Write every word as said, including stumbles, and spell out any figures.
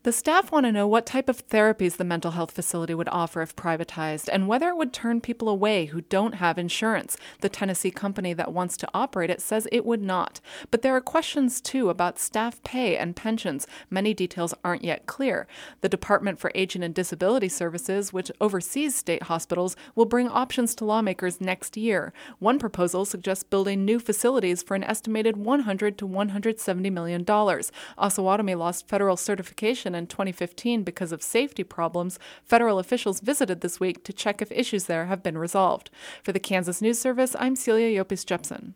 The staff want to know what type of therapies the mental health facility would offer if privatized and whether it would turn people away who don't have insurance. The Tennessee company that wants to operate it says it would not. But there are questions, too, about staff pay and pensions. Many details aren't yet clear. The Department for Aging and Disability Services, which oversees state hospitals, will bring options to lawmakers next year. One proposal suggests building new facilities for an estimated one hundred to one hundred seventy million dollars. Osawatomie lost federal certification in twenty fifteen because of safety problems. Federal officials visited this week to check if issues there have been resolved. For the Kansas News Service, I'm Celia Yopis Jepson.